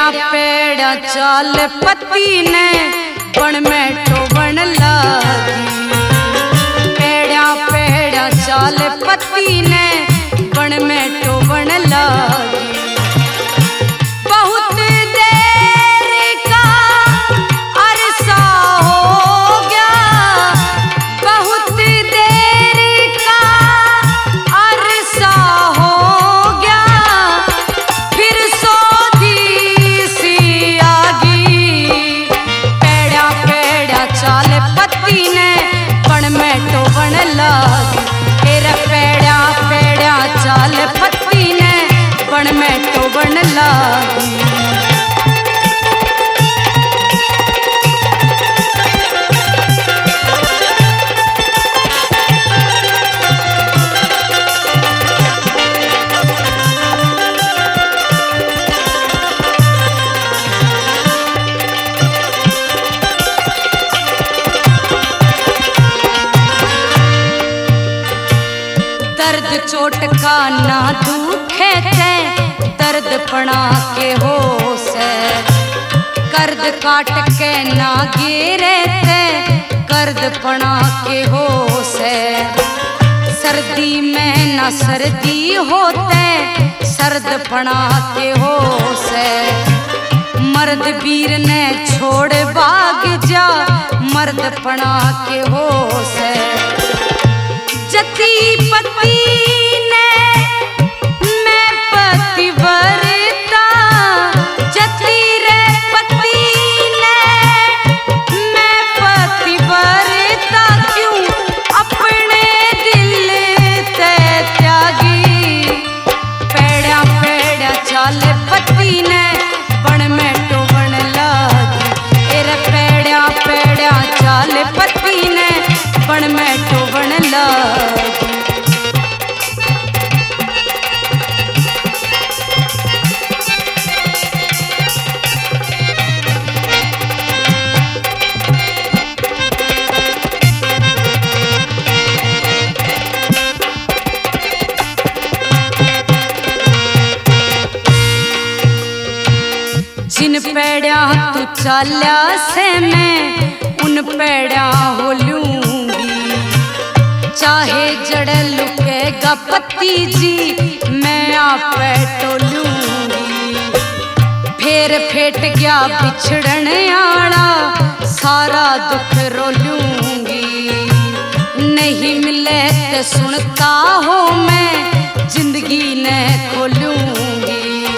पेड़ा चाल पत्ती ने बन में टोबन लागी। पेड़ा पेड़ा चाल पत्ती ने बन में टोबन लागी। बहुत देर का अरसा हो गया, बहुत देर का अरसा हो गया, फिर सोधी सी आगी। पेड़ा पेड़ा चाल पत्ती ने बन में टोबन लागी। तेरा पेड़ा पेड़ा चाल पत्ती ने बन में टोबन लागी। दर्द चोट का ना दुखे थे, दर्द पड़ा के हो से। कर्द काट के ना गिरे थे, कर्द पड़ा के हो से। सर्दी में ना सर्दी होते, सर्द पड़ा के हो से। मर्द वीर ने छोड़ भाग जा, मर्द पड़ा के हो से। जती पति ने मैं पतिव्रता, जती रे पति ने मैं पतिव्रता, क्यों अपने दिल ते त्यागी। पेड़ा पेड़ा चाल पत्ती ने बन में टोबन लागी। तेरे पेड़ा पेड़ा चाल पत्ती ने बन में टोबन लागी। जिन पेड़ा तू चाल्या से मैं उन पेड़ा हो लूंगी। चाहे जड़ लुकेगा पत्ती जी मैं आप टोलूंगी। फेर फेट गया बिछड़न आड़ा सारा दुख रोलूंगी। नहीं मिले ते सुनता हो मैं जिंदगी ने खोलूंगी।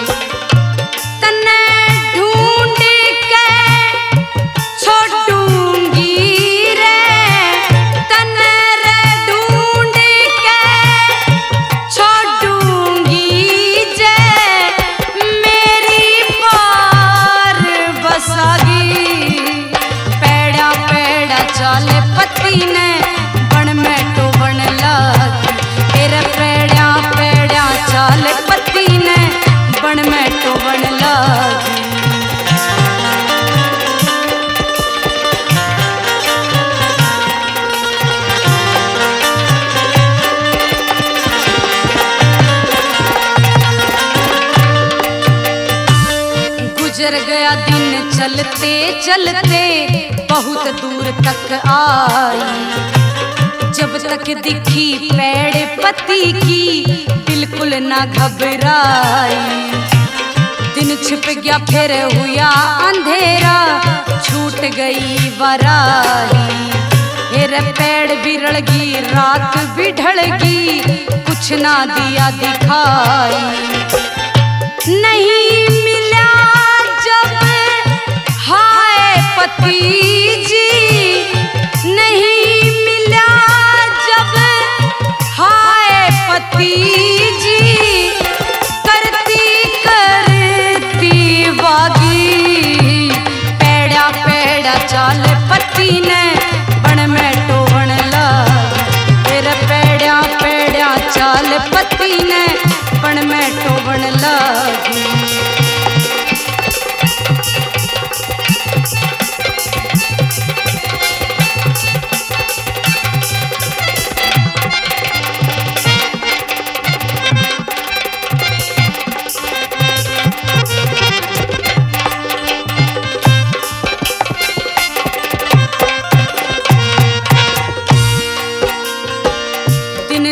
गुजर गया दिन चलते चलते बहुत दूर तक आई। जब तक दिखी पेड़ पत्ती की बिल्कुल ना घबराई। दिन छिप गया फिर हुआ अंधेरा, छूट गई वराई। फिर पेड़ भी रड़गी रात भी ढलगी, कुछ ना दिया दिखाई। नहीं मिला जब हाय पति जी, नहीं मिला जब हाय पति जी, करती करती बागी। पेड़ा पेड़ा चाल पत्ती ने बन में टोबन लागी। तेरे पेड़ा पेड़ा चाल पत्ती ने बन में टोबन लागी।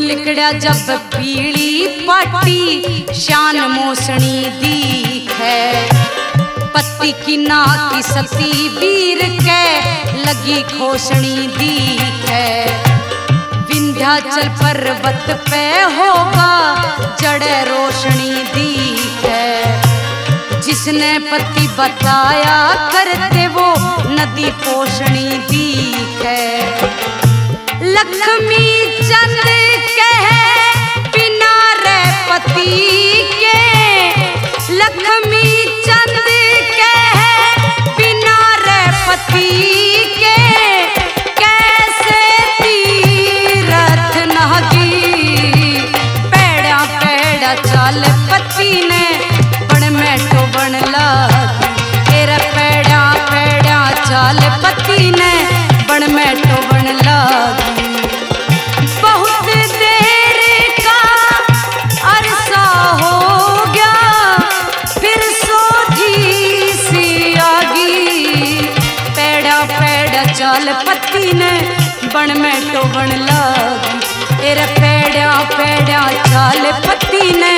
लिकड़ा जब पीली पाटी शान मोसणी दिखे, पत्ती की ना की सती वीर के लगी खोसणी दिखे। विंध्याचल पर्वत पे होगा जड़े रोशनी दिखे, जिसने पति बताया करते वो नदी पोषणी दिखे। लक्ष्मी चंद कहे बिना रे पति के, लक्ष्मी चंद कहे बिना रे पति के, कैसे तीरथ नहगी पैड़ा पैड़ा चाल पति ने बन में तो बन लागी। तेरा पैड़ा पैड़ा चाल पति ने बन में तो बन लागी। बहुत देर का अरसा हो गया फिर सोधी सी आगी, पैड़ा पैड़ा चाल पति ने बन में तो बन लागी। तेरा पैड़ा पैड़ा चाल पति ने